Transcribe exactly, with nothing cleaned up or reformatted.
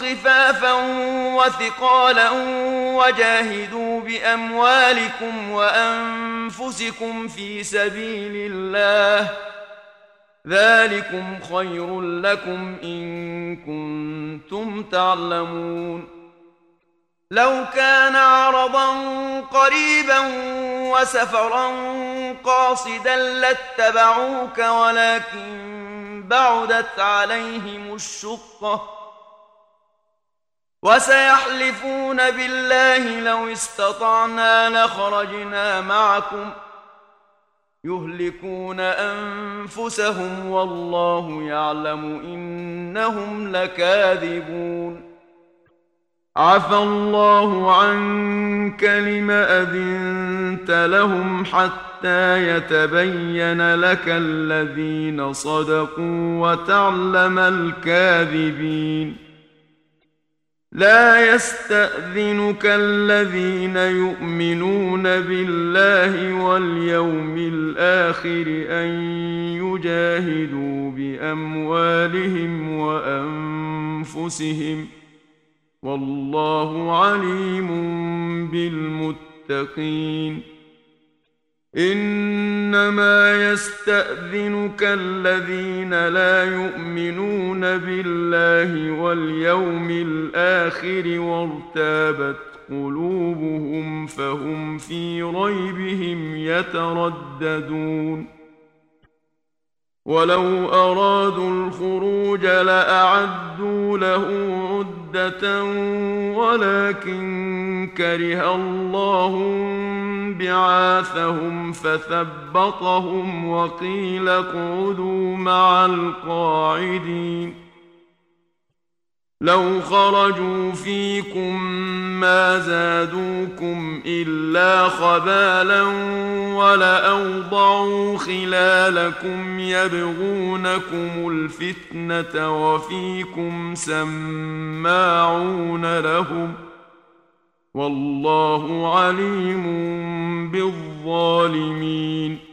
خفافا وثقالا وجاهدوا بأموالكم وأنفسكم في سبيل الله ذلكم خير لكم إن كنتم تعلمون. لو كان عرضا قريبا وسفرا قاصدا لاتبعوك ولكن بعدت عليهم الشقة وسيحلفون بالله لو استطعنا لخرجنا معكم يهلكون أنفسهم والله يعلم إنهم لكاذبون. عفى الله عنك لم أذنت لهم حتى يتبين لك الذين صدقوا وتعلم الكاذبين. لا يستأذنك الذين يؤمنون بالله واليوم الآخر أن يجاهدوا بأموالهم وأنفسهم والله عليم بالمتقين. إنما يستأذنك الذين لا يؤمنون بالله واليوم الآخر وارتابت قلوبهم فهم في ريبهم يترددون. ولو أرادوا الخروج لأعدوا له عدة ولكن كره الله بعاثهم فثبطهم وقيل اقعدوا مع القاعدين. لو خرجوا فيكم ما زادوكم إلا خبالا ولأوضعوا خلالكم يبغونكم الفتنة وفيكم سماعون لهم والله عليم بالظالمين.